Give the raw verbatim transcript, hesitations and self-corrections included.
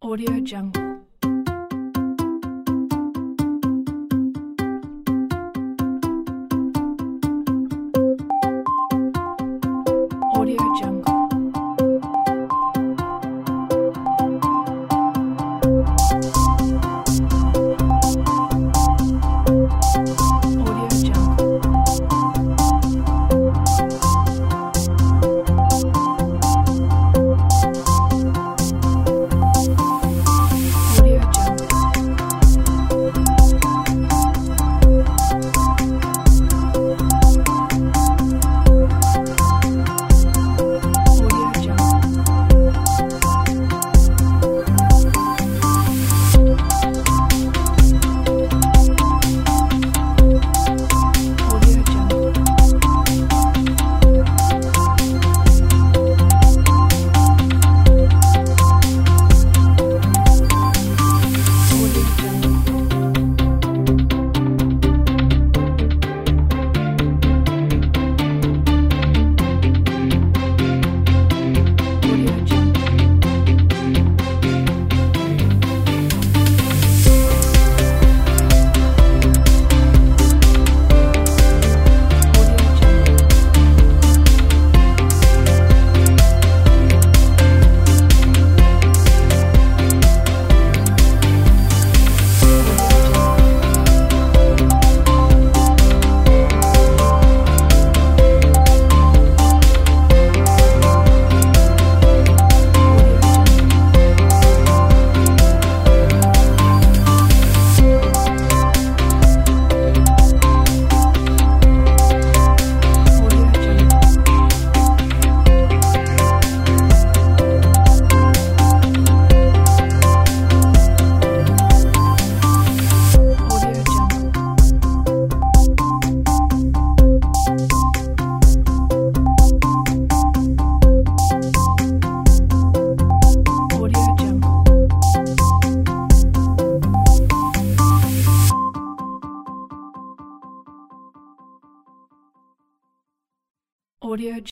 Audio Jungle. Audio Jungle. Audio Jungle. Audio Jungle. Audio Jungle. Audio Jungle. Audio Jungle. Audio Jungle. Audio Jungle. Audio Jungle. Audio Jungle. Audio Jungle. Audio